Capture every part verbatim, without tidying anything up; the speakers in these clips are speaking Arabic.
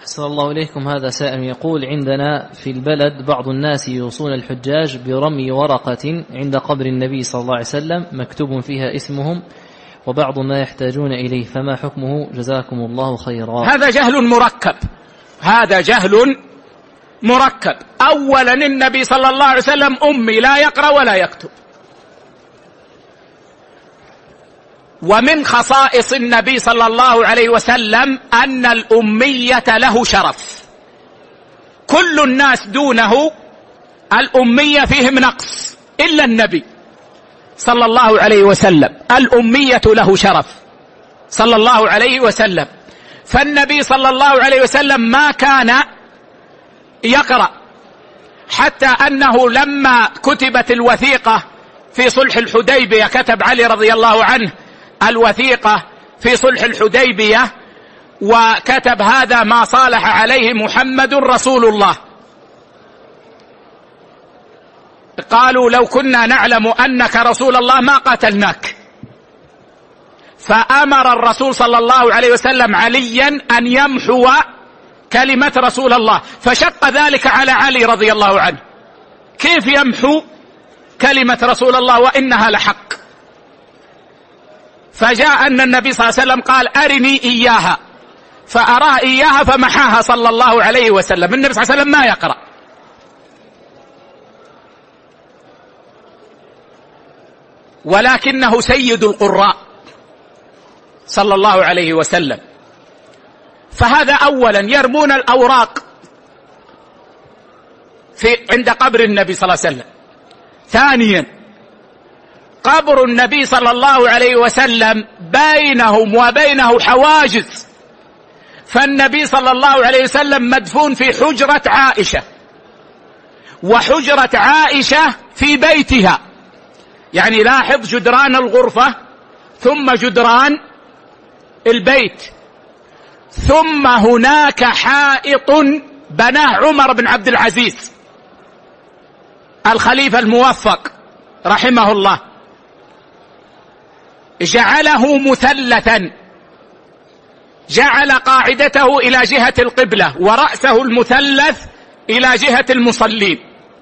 أحسن الله إليكم. هذا سائل يقول: عندنا في البلد بعض الناس يوصون الحجاج برمي ورقة عند قبر النبي صلى الله عليه وسلم مكتوب فيها اسمهم وبعض ما يحتاجون إليه، فما حكمه؟ جزاكم الله خيرا. هذا جهل مركب، هذا جهل مركب. أولا النبي صلى الله عليه وسلم أمي لا يقرأ ولا يكتب، ومن خصائص النبي صلى الله عليه وسلم أن الأمية له شرف، كل الناس دونه الأمية فيهم نقص إلا النبي صلى الله عليه وسلم، الأمية له شرف صلى الله عليه وسلم. فالنبي صلى الله عليه وسلم ما كان يقرأ، حتى أنه لما كتبت الوثيقة في صلح الحديبية كتب علي رضي الله عنه الوثيقة في صلح الحديبية وكتب: هذا ما صالح عليه محمد رسول الله. قالوا: لو كنا نعلم أنك رسول الله ما قاتلناك. فأمر الرسول صلى الله عليه وسلم عليا أن يمحو كلمة رسول الله، فشق ذلك على علي رضي الله عنه، كيف يمحو كلمة رسول الله وإنها لحق؟ فجاء أن النبي صلى الله عليه وسلم قال: أرني إياها، فأراه إياها فمحاها صلى الله عليه وسلم. النبي صلى الله عليه وسلم ما يقرأ. ولكنه سيد القراء صلى الله عليه وسلم. فهذا أولا يرمون الأوراق في عند قبر النبي صلى الله عليه وسلم. ثانيا قبر النبي صلى الله عليه وسلم بينهم وبينه حواجز، فالنبي صلى الله عليه وسلم مدفون في حجرة عائشة، وحجرة عائشة في بيتها، يعني لاحظ جدران الغرفة ثم جدران البيت، ثم هناك حائط بناه عمر بن عبد العزيز الخليفة الموفق رحمه الله، جعله مثلثا، جعل قاعدته إلى جهة القبلة ورأسه المثلث إلى جهة المصلين.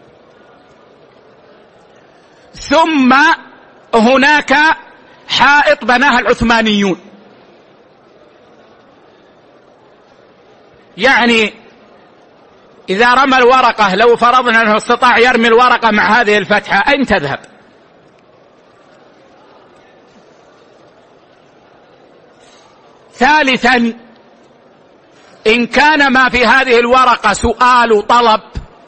ثم هناك حائط بناها العثمانيون، يعني إذا رمى الورقة لو فرضنا أنه استطاع يرمي الورقة مع هذه الفتحة أين تذهب؟ ثالثا إن كان ما في هذه الورقة سؤال وطلب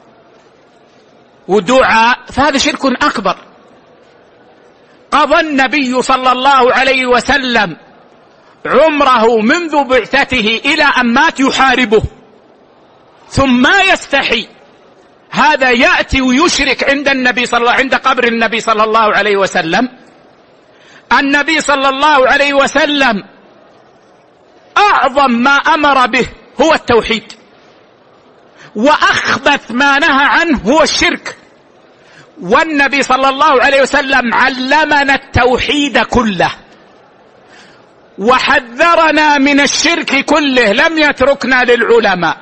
ودعاء فهذا شرك أكبر. قضى النبي صلى الله عليه وسلم عمره منذ بعثته إلى أن مات يحاربه، ثم ما يستحي هذا يأتي ويشرك عند النبي صلى الله عند قبر النبي صلى الله عليه وسلم. النبي صلى الله عليه وسلم أعظم ما أمر به هو التوحيد، وأخبث ما نهى عنه هو الشرك، والنبي صلى الله عليه وسلم علمنا التوحيد كله وحذرنا من الشرك كله، لم يتركنا للعلماء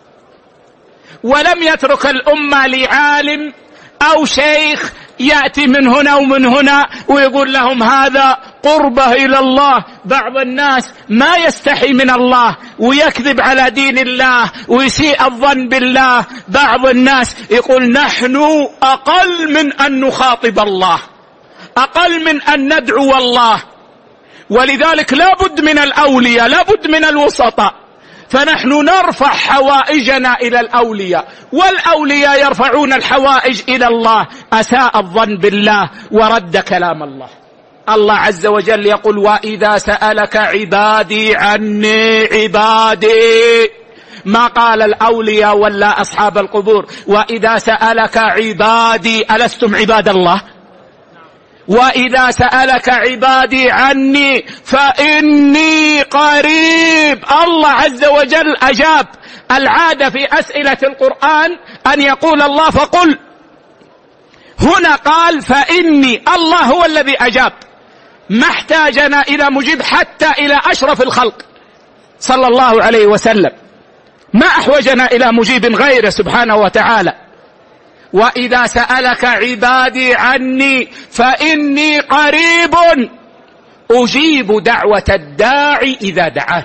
ولم يترك الأمة لعالم أو شيخ يأتي من هنا ومن هنا ويقول لهم هذا قربة إلى الله. بعض الناس ما يستحي من الله ويكذب على دين الله ويسيء الظن بالله. بعض الناس يقول نحن أقل من أن نخاطب الله، أقل من أن ندعو الله، ولذلك لا بد من الأولياء، لا بد من الوسطاء، فنحن نرفع حوائجنا إلى الأولياء والأولياء يرفعون الحوائج إلى الله. أساء الظن بالله ورد كلام الله. الله عز وجل يقول وإذا سألك عبادي عني عبادي، ما قال الأولياء ولا أصحاب القبور. وإذا سألك عبادي، ألستم عباد الله؟ وإذا سألك عبادي عني فإني قريب. الله عز وجل أجاب. العادة في أسئلة القرآن أن يقول الله فقل، هنا قال فإني، الله هو الذي أجاب، ما احتاجنا إلى مجيب حتى إلى أشرف الخلق صلى الله عليه وسلم. ما أحوجنا إلى مجيب غيره سبحانه وتعالى. وإذا سألك عبادي عني فإني قريب أجيب دعوة الداعي إذا دعان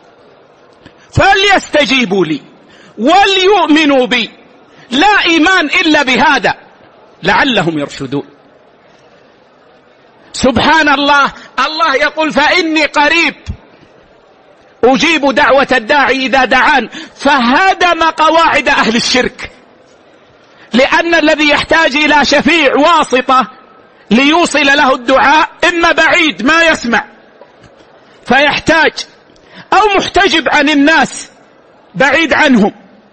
فليستجيبوا لي وليؤمنوا بي لا إيمان إلا بهذا لعلهم يرشدون. سبحان الله، الله يقول فإني قريب أجيب دعوة الداعي إذا دعان، فهدم قواعد أهل الشرك، لأن الذي يحتاج إلى شفيع واسطة ليوصل له الدعاء إما بعيد ما يسمع فيحتاج، أو محتجب عن الناس بعيد عنهم،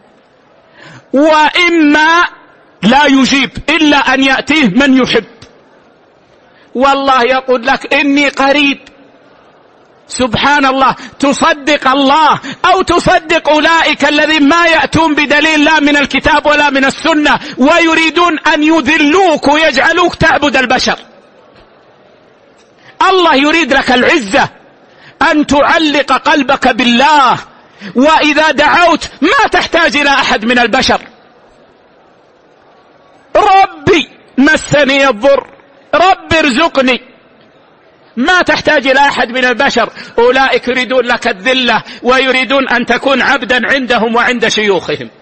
وإما لا يجيب إلا أن يأتيه من يحب. والله يقول لك إني قريب. سبحان الله، تصدق الله أو تصدق أولئك الذين ما يأتون بدليل لا من الكتاب ولا من السنة ويريدون أن يذلوك ويجعلوك تعبد البشر. الله يريد لك العزة، أن تعلق قلبك بالله، وإذا دعوت ما تحتاج إلى أحد من البشر. ربي مسني الضر، ربي ارزقني، ما تحتاج إلى أحد من البشر. أولئك يريدون لك الذلة ويريدون أن تكون عبدا عندهم وعند شيوخهم.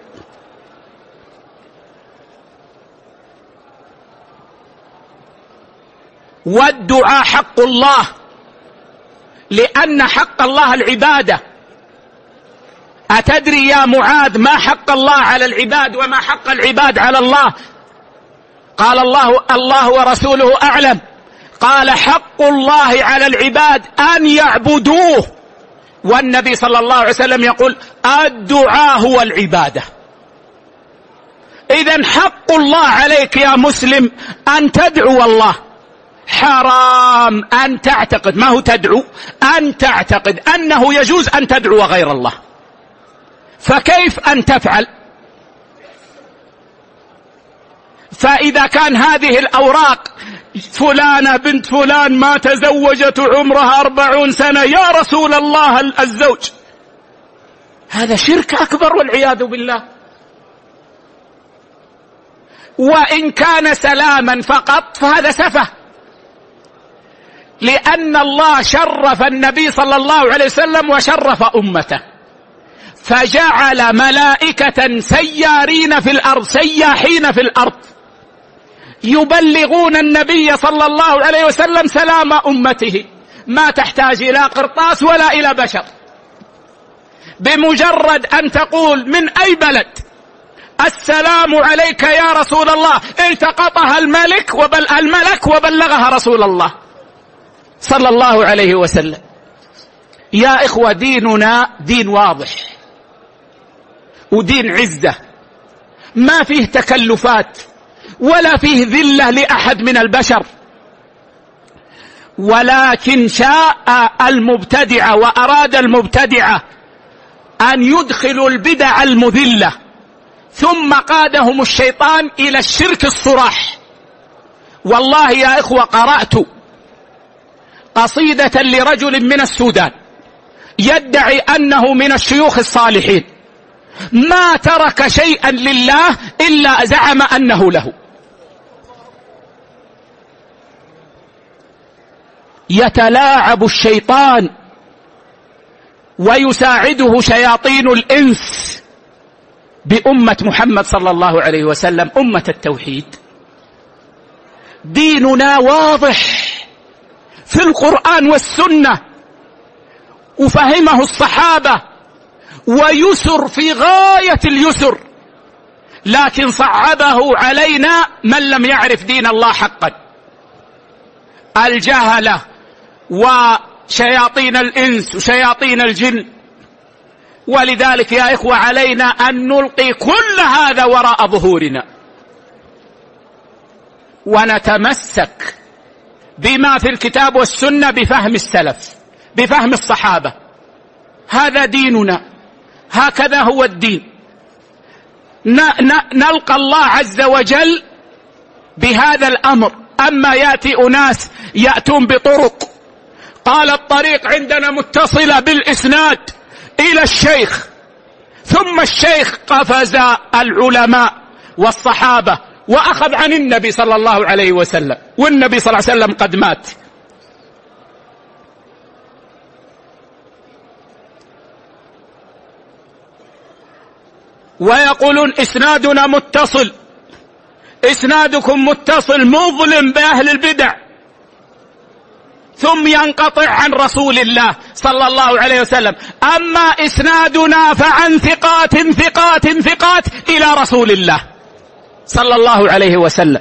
والدعاء حق الله، لأن حق الله العبادة. أتدري يا معاذ ما حق الله على العباد وما حق العباد على الله؟ قال الله الله ورسوله أعلم. قال حق الله على العباد أن يعبدوه، والنبي صلى الله عليه وسلم يقول الدعاء هو العبادة. إذن حق الله عليك يا مسلم أن تدعو الله. حرام أن تعتقد، ما هو تدعو، أن تعتقد أنه يجوز أن تدعو غير الله. فكيف أن تفعل؟ فإذا كان هذه الأوراق فلانة بنت فلان ما تزوجت عمرها أربعون سنة يا رسول الله الزوج، هذا شرك أكبر والعياذ بالله. وإن كان سلاما فقط فهذا سفه، لأن الله شرف النبي صلى الله عليه وسلم وشرف أمته، فجعل ملائكة سيارين في الأرض سياحين في الأرض يبلغون النبي صلى الله عليه وسلم سلام أمته، ما تحتاج إلى قرطاس ولا إلى بشر. بمجرد أن تقول من أي بلد السلام عليك يا رسول الله التقطها الملك وبل الملك وبلغها رسول الله صلى الله عليه وسلم. يا إخوة، ديننا دين واضح ودين عزة، ما فيه تكلفات ولا فيه ذلة لأحد من البشر، ولكن شاء المبتدعة وأراد المبتدعة أن يدخلوا البدع المذلة، ثم قادهم الشيطان إلى الشرك الصراح. والله يا إخوة، قرأت قصيدة لرجل من السودان يدعي أنه من الشيوخ الصالحين، ما ترك شيئا لله إلا زعم أنه له. يتلاعب الشيطان ويساعده شياطين الإنس بأمة محمد صلى الله عليه وسلم، أمة التوحيد. ديننا واضح في القرآن والسنة، وفهمه الصحابة، ويسر في غاية اليسر، لكن صعبه علينا من لم يعرف دين الله حقا، الجهلة وشياطين الإنس وشياطين الجن. ولذلك يا إخوة علينا أن نلقي كل هذا وراء ظهورنا ونتمسك بما في الكتاب والسنة بفهم السلف، بفهم الصحابة. هذا ديننا، هكذا هو الدين. نلقى الله عز وجل بهذا الأمر. أما يأتي أناس يأتون بطرق، قال الطريق عندنا متصلة بالإسناد إلى الشيخ، ثم الشيخ قفز العلماء والصحابة وأخذ عن النبي صلى الله عليه وسلم، والنبي صلى الله عليه وسلم قد مات. ويقولون إسنادنا متصل، إسنادكم متصل مظلم بأهل البدع، ثم ينقطع عن رسول الله صلى الله عليه وسلم. أما إسنادنا فعن ثقات ثقات ثقات إلى رسول الله صلى الله عليه وسلم.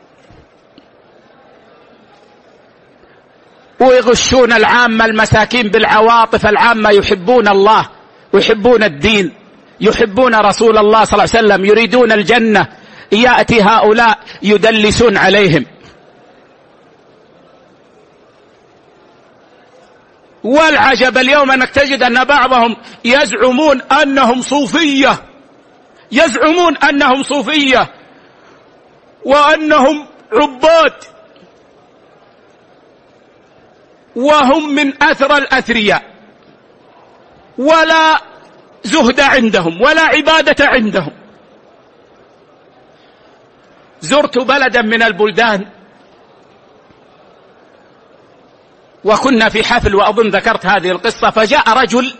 ويغشون العامة المساكين بالعواطف. العامة يحبون الله ويحبون الدين، يحبون رسول الله صلى الله عليه وسلم، يريدون الجنة. يأتي هؤلاء يدلسون عليهم. والعجب اليوم أنك تجد أن بعضهم يزعمون أنهم صوفية، يزعمون أنهم صوفية وأنهم عباد، وهم من أثرى الأثرياء، ولا زهد عندهم ولا عبادة عندهم. زرت بلدا من البلدان وكنا في حفل، وأظن ذكرت هذه القصة، فجاء رجل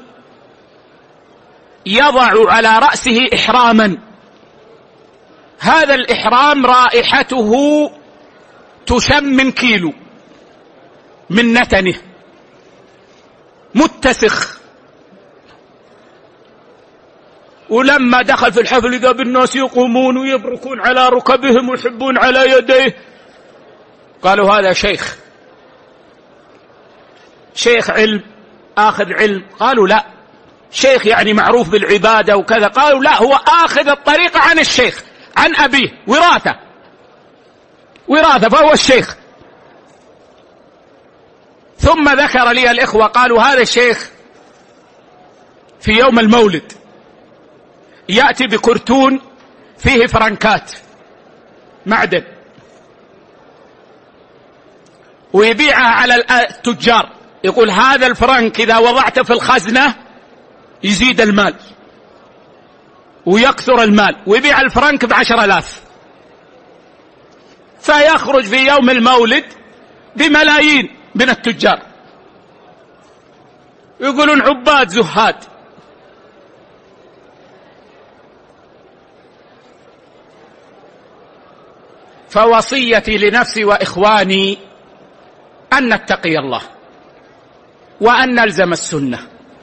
يضع على رأسه إحراما. هذا الإحرام رائحته تشم من كيلو من نتنه، متسخ. ولما دخل في الحفل إذا بالناس يقومون ويبركون على ركبهم ويحبون على يديه. قالوا هذا شيخ، شيخ علم، آخذ علم. قالوا لا، شيخ يعني معروف بالعبادة وكذا. قالوا لا، هو آخذ الطريقة عن الشيخ، عن أبيه، وراثة وراثة، فهو الشيخ. ثم ذكر لي الإخوة قالوا هذا الشيخ في يوم المولد يأتي بكرتون فيه فرنكات معدن ويبيعها على التجار. يقول هذا الفرنك إذا وضعته في الخزنة يزيد المال ويكثر المال، ويبيع الفرنك بعشر آلاف، فيخرج في يوم المولد بملايين من التجار. يقولون عباد زهاد. فوصيتي لنفسي وإخواني أن نتقي الله وأن نلزم السنة.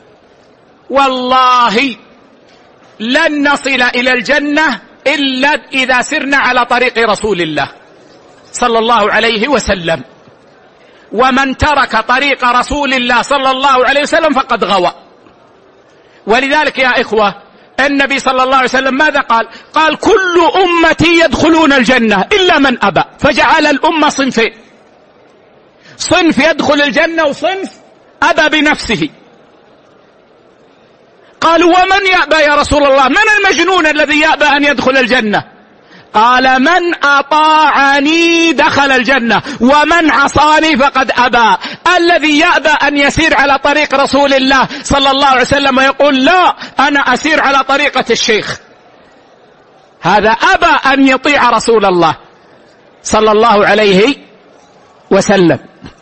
والله لن نصل إلى الجنة إلا إذا سرنا على طريق رسول الله صلى الله عليه وسلم. ومن ترك طريق رسول الله صلى الله عليه وسلم فقد غوى. ولذلك يا إخوة النبي صلى الله عليه وسلم ماذا قال؟ قال كل أمتي يدخلون الجنة إلا من أبى، فجعل الأمة صنفين، صنف يدخل الجنة وصنف أبى بنفسه. قالوا ومن يأبى يا رسول الله؟ من المجنون الذي يأبى أن يدخل الجنة؟ قال من أطاعني دخل الجنة ومن عصاني فقد أبى. الذي يأبى أن يسير على طريق رسول الله صلى الله عليه وسلم ويقول لا أنا أسير على طريقة الشيخ، هذا أبى أن يطيع رسول الله صلى الله عليه وسلم.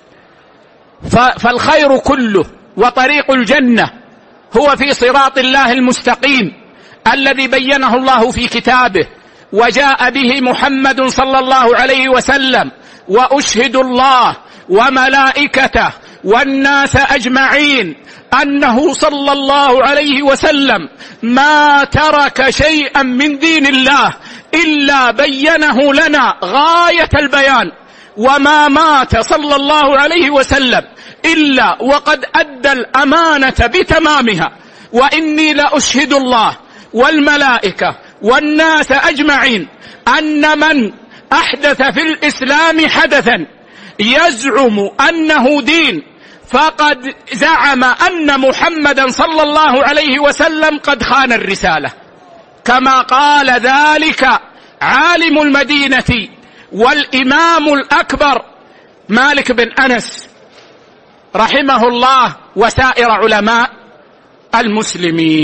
فالخير كله وطريق الجنة هو في صراط الله المستقيم الذي بينه الله في كتابه وجاء به محمد صلى الله عليه وسلم. وأشهد الله وملائكته والناس أجمعين أنه صلى الله عليه وسلم ما ترك شيئا من دين الله إلا بينه لنا غاية البيان، وما مات صلى الله عليه وسلم إلا وقد أدى الأمانة بتمامها. وإني لأشهد الله والملائكة والناس أجمعين أن من أحدث في الإسلام حدثا يزعم أنه دين فقد زعم أن محمدا صلى الله عليه وسلم قد خان الرسالة، كما قال ذلك عالم المدينة والإمام الأكبر مالك بن أنس رحمه الله وسائر علماء المسلمين.